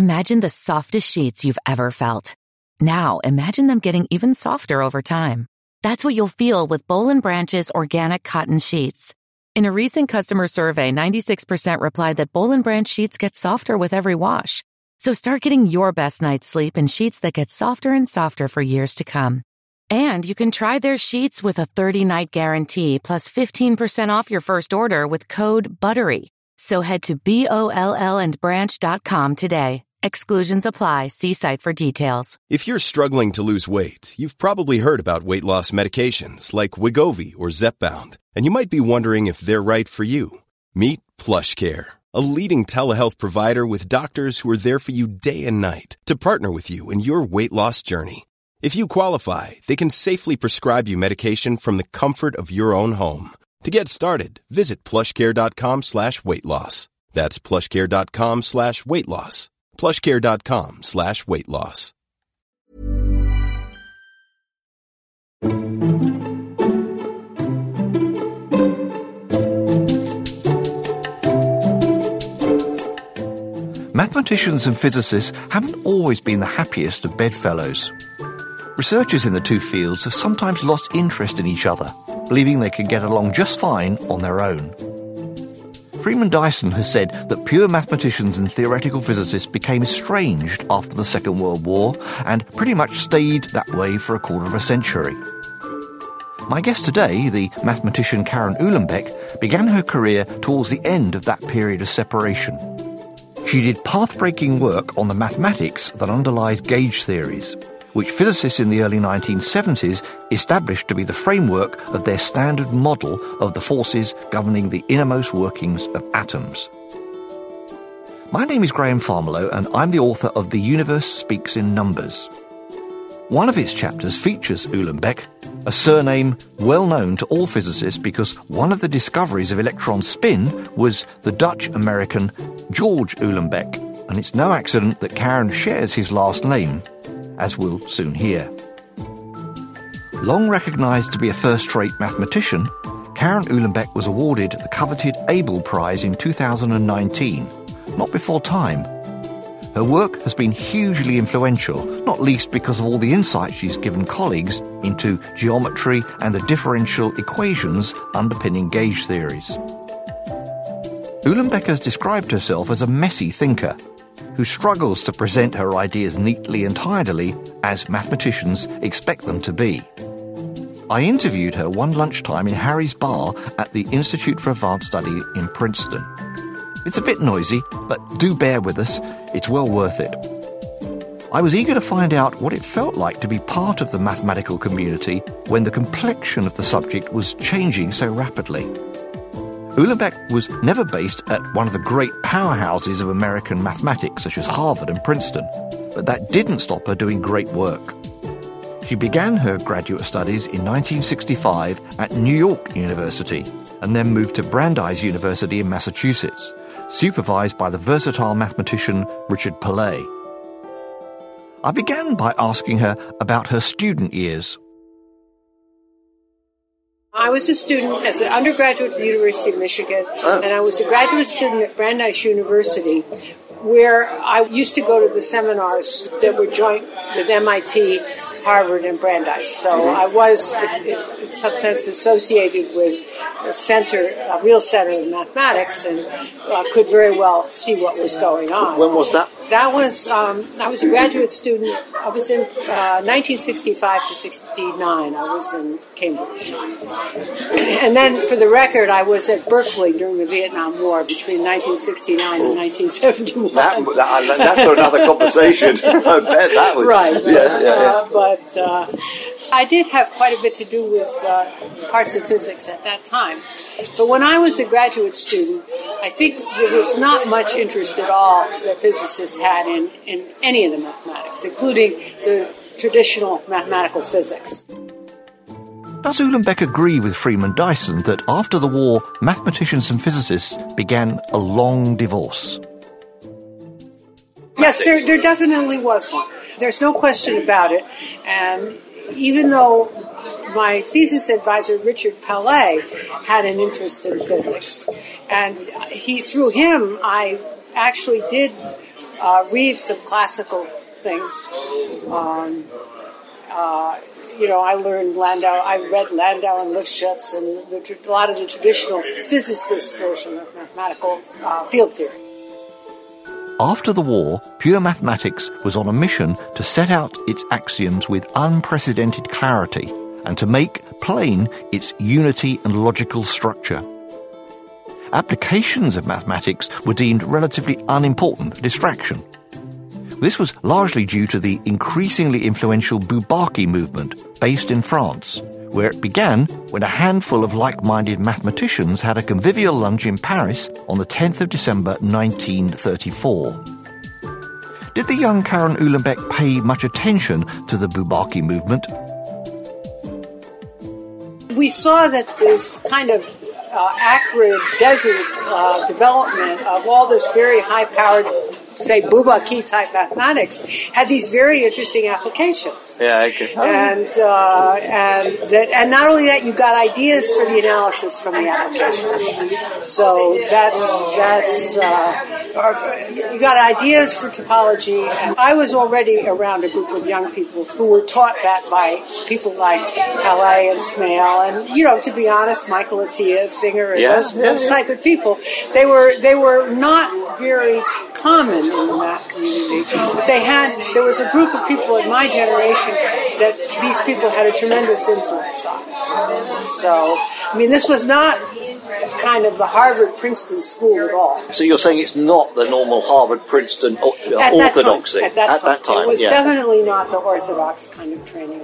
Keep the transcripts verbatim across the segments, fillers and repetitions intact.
Imagine the softest sheets you've ever felt. Now, imagine them getting even softer over time. That's what you'll feel with Boll and Branch's organic cotton sheets. In a recent customer survey, ninety-six percent replied that Boll and Branch sheets get softer with every wash. So start getting your best night's sleep in sheets that get softer and softer for years to come. And you can try their sheets with a thirty-night guarantee plus fifteen percent off your first order with code BUTTERY. So head to B O L L and branch dot com today. Exclusions apply. See site for details. If you're struggling to lose weight, you've probably heard about weight loss medications like Wegovy or Zepbound, and you might be wondering if they're right for you. Meet PlushCare, a leading telehealth provider with doctors who are there for you day and night to partner with you in your weight loss journey. If you qualify, they can safely prescribe you medication from the comfort of your own home. To get started, visit plushcare.com slash weight loss. That's plushcare.com slash weight loss. plushcare.com slash weight loss. Mathematicians and physicists haven't always been the happiest of bedfellows. Researchers in the two fields have sometimes lost interest in each other, believing they could get along just fine on their own. Freeman Dyson has said that pure mathematicians and theoretical physicists became estranged after the Second World War and pretty much stayed that way for a quarter of a century. My guest today, the mathematician Karen Uhlenbeck, began her career towards the end of that period of separation. She did path-breaking work on the mathematics that underlies gauge theories, which physicists in the early nineteen seventies established to be the framework of their standard model of the forces governing the innermost workings of atoms. My name is Graham Farmelow, and I'm the author of The Universe Speaks in Numbers. One of its chapters features Uhlenbeck, a surname well known to all physicists because one of the discoveries of electron spin was the Dutch-American George Uhlenbeck, and it's no accident that Karen shares his last name, as we'll soon hear. Long recognised to be a first-rate mathematician, Karen Uhlenbeck was awarded the coveted Abel Prize in two thousand nineteen, not before time. Her work has been hugely influential, not least because of all the insights she's given colleagues into geometry and the differential equations underpinning gauge theories. Uhlenbeck has described herself as a messy thinker, who struggles to present her ideas neatly and tidily as mathematicians expect them to be. I interviewed her one lunchtime in Harry's Bar at the Institute for Advanced Study in Princeton. It's a bit noisy, but do bear with us, it's well worth it. I was eager to find out what it felt like to be part of the mathematical community when the complexion of the subject was changing so rapidly. Uhlenbeck was never based at one of the great powerhouses of American mathematics, such as Harvard and Princeton, but that didn't stop her doing great work. She began her graduate studies in nineteen sixty-five at New York University, and then moved to Brandeis University in Massachusetts, supervised by the versatile mathematician Richard Palais. I began by asking her about her student years. I was a student as an undergraduate at the University of Michigan, and I was a graduate student at Brandeis University, where I used to go to the seminars that were joint with M I T, Harvard, and Brandeis. So I was, in some sense, associated with a center, a real center of mathematics, and uh, could very well see what was going on. When was that? That was, um, I was a graduate student. I was in uh, nineteen sixty-five to sixty-nine. I was in Cambridge. And then, for the record, I was at Berkeley during the Vietnam War between nineteen sixty-nine and nineteen seventy-one. That, that, that's another conversation. I bet that was. Right. Yeah, yeah, yeah. Uh, but uh, I did have quite a bit to do with uh, parts of physics at that time. But when I was a graduate student, I think there was not much interest at all that physicists had in, in any of the mathematics, including the traditional mathematical physics. Does Uhlenbeck agree with Freeman Dyson that after the war, mathematicians and physicists began a long divorce? Yes, there, there definitely was one. There's no question about it. And even though my thesis advisor, Richard Palais, had an interest in physics, and he through him, I actually did uh, read some classical things. Um, uh, you know, I learned Landau, I read Landau and Lifshitz and the, a lot of the traditional physicist version of mathematical uh, field theory. After the war, pure mathematics was on a mission to set out its axioms with unprecedented clarity and to make plain its unity and logical structure. Applications of mathematics were deemed relatively unimportant, a distraction. This was largely due to the increasingly influential Bourbaki movement based in France, where it began when a handful of like-minded mathematicians had a convivial lunch in Paris on the tenth of December nineteen thirty-four. Did the young Karen Uhlenbeck pay much attention to the Bourbaki movement? We saw that this kind of uh, acrid desert uh, development of all this very high-powered, say, Bourbaki-type mathematics had these very interesting applications. Yeah, okay. And uh, and that, and not only that, you got ideas for the analysis from the applications. So that's that's uh, or, you got ideas for topology. And I was already around a group of young people who were taught that by people like Palais and Smale, and you know, to be honest, Michael Atiyah, Singer, and yeah, those, yeah, those yeah. type of people. They were they were not very common in the math community. But they had, there was a group of people in my generation that these people had a tremendous influence on. So, I mean, this was not kind of the Harvard-Princeton school at all. So you're saying it's not the normal Harvard-Princeton uh, At orthodoxy? That time, at, that, at time. that time, It was yeah. definitely not the orthodox kind of training.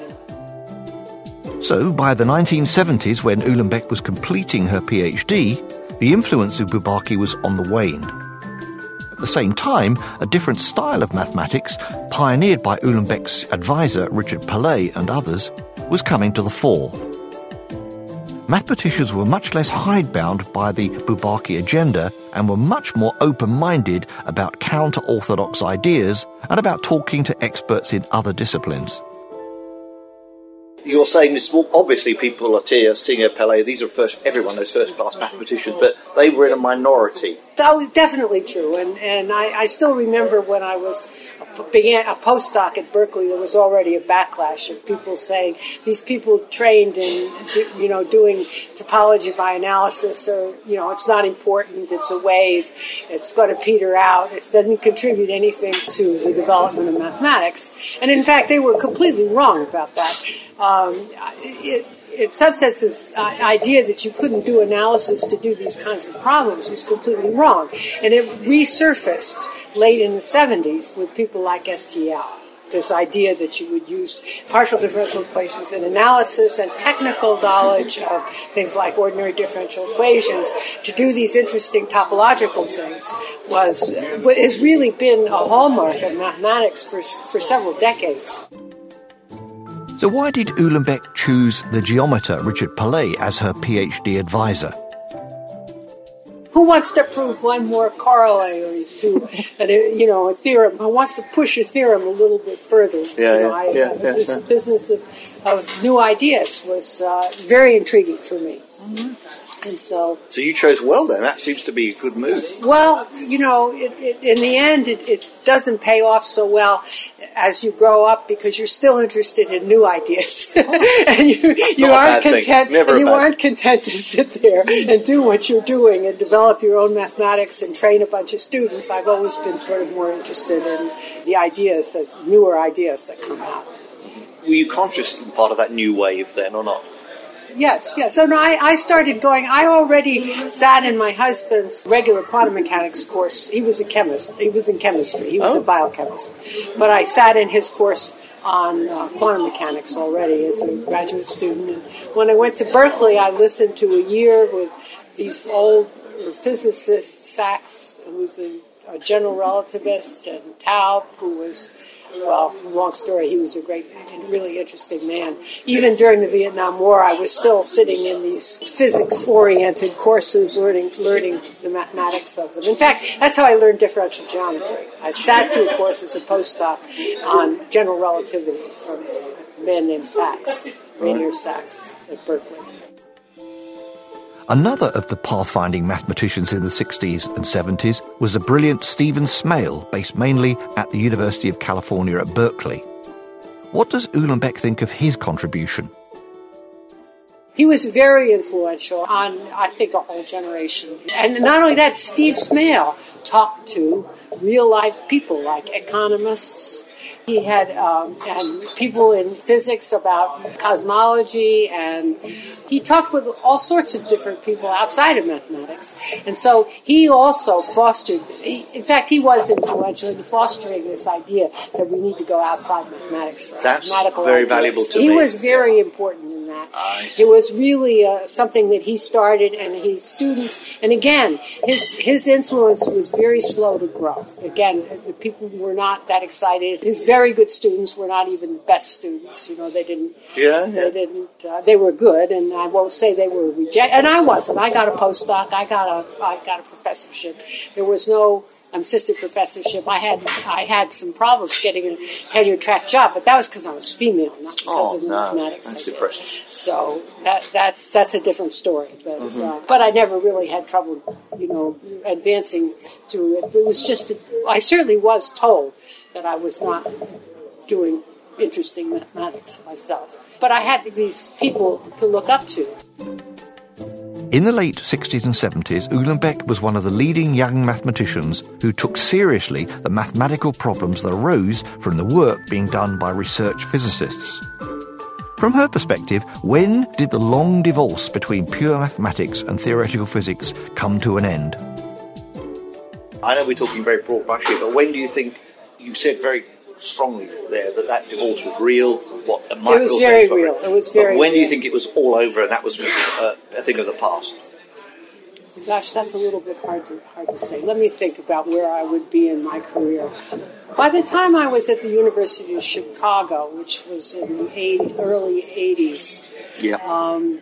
So, by the nineteen seventies, when Uhlenbeck was completing her PhD, the influence of Bourbaki was on the wane. At the same time, a different style of mathematics, pioneered by Uhlenbeck's advisor Richard Palais and others, was coming to the fore. Mathematicians were much less hidebound by the Bourbaki agenda and were much more open-minded about counter-orthodox ideas and about talking to experts in other disciplines. You're saying this, well, obviously people, Atiyah, Singer, Palais, these are first, everyone knows first-class mathematicians, but they were in a minority. That was definitely true, and, and I, I still remember when I was began a postdoc at Berkeley, there was already a backlash of people saying these people trained in, you know, doing topology by analysis, or, you know, it's not important, it's a wave, it's going to peter out, it doesn't contribute anything to the development of mathematics. And in fact, they were completely wrong about that. Um, it, in some sense, this uh, idea that you couldn't do analysis to do these kinds of problems was completely wrong. And it resurfaced late in the seventies with people like S T L. This idea that you would use partial differential equations in analysis and technical knowledge of things like ordinary differential equations to do these interesting topological things was has really been a hallmark of mathematics for for several decades. So why did Uhlenbeck choose the geometer Richard Palais as her PhD advisor? Who wants to prove one more corollary to, a, you know, a theorem? Who wants to push a theorem a little bit further? Yeah, you know, yeah, I, yeah, uh, yeah, this yeah. business of, of new ideas was uh, very intriguing for me. Mm-hmm. And so, So you chose well then. That seems to be a good move. well, you know, it, it, in the end, it, it doesn't pay off so well as you grow up because you're still interested in new ideas, and you, you Not a aren't bad thing. content, Never and a you bad aren't content to sit there and do what you're doing and develop your own mathematics and train a bunch of students. I've always been sort of more interested in the ideas as newer ideas that come out. Were you conscious in part of that new wave then, or not? Yes, yes. So no, I, I started going, I already sat in my husband's regular quantum mechanics course. He was a chemist. He was in chemistry. He was Oh. a biochemist. But I sat in his course on uh, quantum mechanics already as a graduate student. And when I went to Berkeley, I listened to a year with these old physicists, Sachs, who was a, a general relativist, and Taub, who was... Well, long story, he was a great, really interesting man. Even during the Vietnam War, I was still sitting in these physics-oriented courses, learning learning the mathematics of them. In fact, that's how I learned differential geometry. I sat through a course as a postdoc on general relativity from a man named Sachs, Rainier Sachs, at Berkeley. Another of the pathfinding mathematicians in the sixties and seventies was the brilliant Stephen Smale, based mainly at the University of California at Berkeley. What does Uhlenbeck think of his contribution? He was very influential on, I think, a whole generation. And not only that, Steve Smale talked to real-life people like economists. He had um, and people in physics about cosmology, and he talked with all sorts of different people outside of mathematics. And so he also fostered, he, in fact, he was influential in fostering this idea that we need to go outside mathematics for That's mathematical very ideas. valuable to he me. He was very important in that. It was really uh, something that he started, and his students, and again, his his influence was very slow to grow. Again, the people were not that excited. His very good students were not even the best students. You know, they didn't. Yeah. They yeah. didn't. Uh, they were good, and I won't say they were rejected. And I wasn't. I got a postdoc. I got a. I got a professorship. There was no um, assistant professorship. I had. I had some problems getting a tenure track job, but that was because I was female, not because Oh, of no, mathematics. that's I did. depressing. So that that's that's a different story. But Mm-hmm. uh, but I never really had trouble, you know, advancing through it. It was just. A, I certainly was told that I was not doing interesting mathematics myself. But I had these people to look up to. In the late sixties and seventies, Uhlenbeck was one of the leading young mathematicians who took seriously the mathematical problems that arose from the work being done by research physicists. From her perspective, when did the long divorce between pure mathematics and theoretical physics come to an end? I know we're talking very broad brush here, but when do you think, you said very strongly there that that divorce was real? What It was very real. It was very But when do you real. think it was all over and that was just uh, a thing of the past? Gosh, that's a little bit hard to hard to say. Let me think about where I would be in my career. By the time I was at the University of Chicago, which was in the eighty, early eighties, Yeah. um,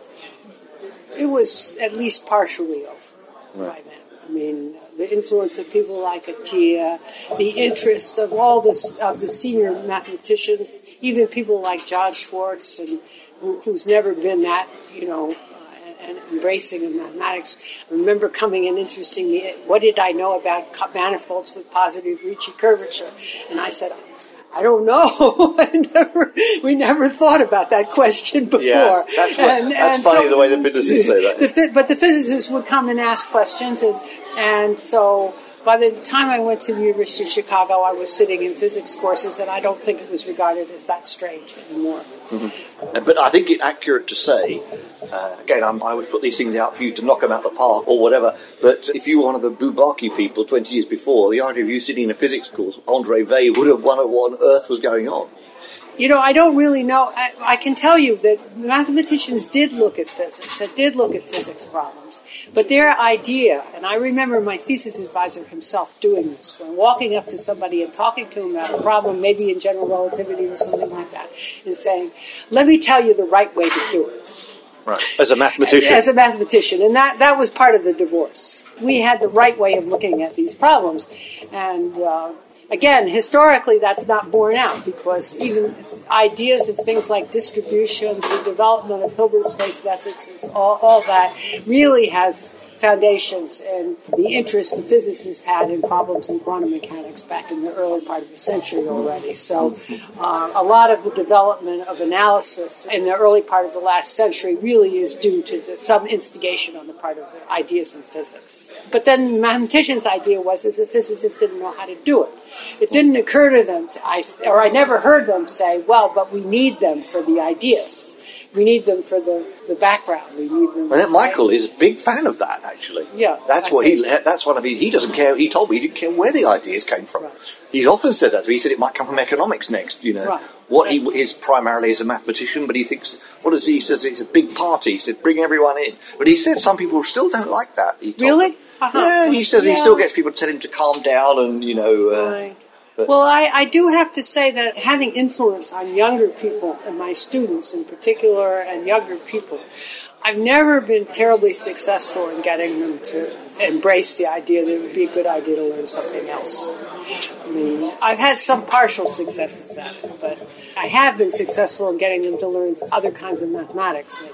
it was at least partially over Right. by then. I mean, the influence of people like Atiyah, the interest of all this of the senior mathematicians, even people like John Schwartz, and who, who's never been that, you know, uh, and embracing of mathematics. I remember coming and interesting me, what did I know about manifolds with positive Ricci curvature? And I said, I don't know. I never, we never thought about that question before. Yeah, that's, what, and, that's and funny so, the way the physicists say that. The, but the physicists would come and ask questions, and and so by the time I went to the University of Chicago, I was sitting in physics courses, and I don't think it was regarded as that strange anymore. Mm-hmm. But I think it's accurate to say, uh, again, I'm, I would put these things out for you to knock them out the park or whatever, but if you were one of the Bourbaki people twenty years before, the idea of you sitting in a physics course, Andre Weil would have wondered what on earth was going on. You know, I don't really know. I, I can tell you that mathematicians did look at physics, and did look at physics problems. But their idea, and I remember my thesis advisor himself doing this, when walking up to somebody and talking to him about a problem, maybe in general relativity or something like that, and saying, let me tell you the right way to do it. Right. As a mathematician. As a mathematician. And that, that was part of the divorce. We had the right way of looking at these problems. And uh, again, historically, that's not borne out, because even ideas of things like distributions, the development of Hilbert space methods, it's all, all that really has foundations in the interest the physicists had in problems in quantum mechanics back in the early part of the century already. So uh, a lot of the development of analysis in the early part of the last century really is due to the, some instigation on the part of the ideas in physics. But then mathematicians' idea was is that physicists didn't know how to do it. It didn't occur to them, to, I, or I never heard them say, well, but we need them for the ideas. We need them for the, the background. We need them. And then Michael is a big fan of that, actually. Yeah, that's I what think. he. That's one of his. He doesn't care. He told me he didn't care where the ideas came from. Right. He's often said that. He said it might come from economics next. You know, Right. what he is primarily as a mathematician, but he thinks. What does he, he says? It's a big party. He said bring everyone in. But he said some people still don't like that. He told Really? me. Uh-huh. Yeah, he says Yeah. he still gets people to tell him to calm down and you know. Uh, Right. But- Well, I, I do have to say that having influence on younger people, and my students in particular, and younger people, I've never been terribly successful in getting them to embrace the idea that it would be a good idea to learn something else. I mean, I've had some partial successes at it, but I have been successful in getting them to learn other kinds of mathematics, maybe.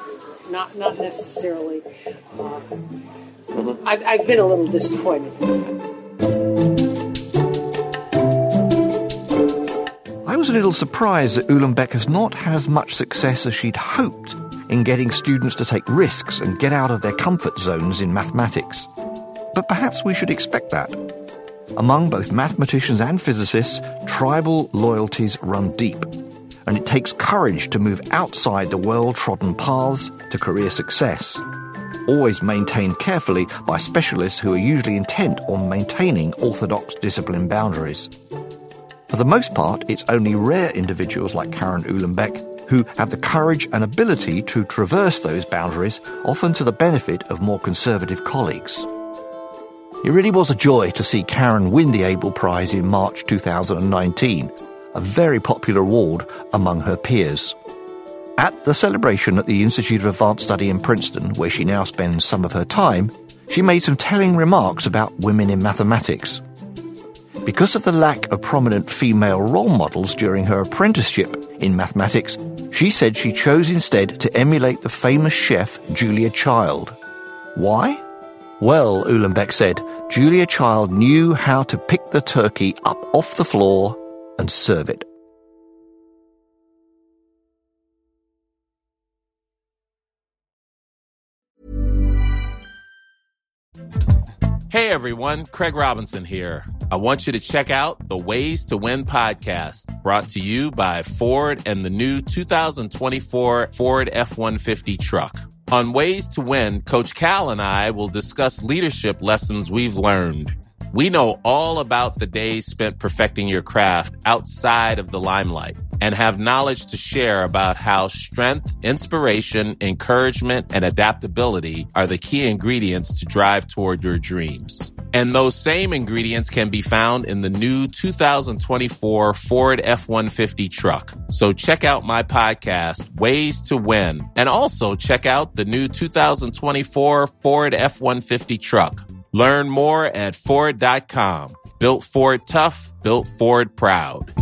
not not necessarily. Uh, I've, I've been a little disappointed. I was a little surprised that Uhlenbeck has not had as much success as she'd hoped in getting students to take risks and get out of their comfort zones in mathematics. But perhaps we should expect that. Among both mathematicians and physicists, tribal loyalties run deep, and it takes courage to move outside the well-trodden paths to career success, always maintained carefully by specialists who are usually intent on maintaining orthodox discipline boundaries. For the most part, it's only rare individuals like Karen Uhlenbeck who have the courage and ability to traverse those boundaries, often to the benefit of more conservative colleagues. It really was a joy to see Karen win the Abel Prize in March two thousand nineteen, a very popular award among her peers. At the celebration at the Institute of Advanced Study in Princeton, where she now spends some of her time, she made some telling remarks about women in mathematics. Because of the lack of prominent female role models during her apprenticeship in mathematics, she said she chose instead to emulate the famous chef Julia Child. Why? Well, Uhlenbeck said, Julia Child knew how to pick the turkey up off the floor and serve it. Hey everyone, Craig Robinson here. I want you to check out the Ways to Win podcast, brought to you by Ford and the new two thousand twenty-four Ford F one fifty truck. On Ways to Win, Coach Cal and I will discuss leadership lessons we've learned. We know all about the days spent perfecting your craft outside of the limelight and have knowledge to share about how strength, inspiration, encouragement, and adaptability are the key ingredients to drive toward your dreams. And those same ingredients can be found in the new two thousand twenty-four Ford F one fifty truck. So check out my podcast, Ways to Win, and also check out the new two thousand twenty-four Ford F one fifty truck. Learn more at Ford dot com. Built Ford tough, built Ford proud.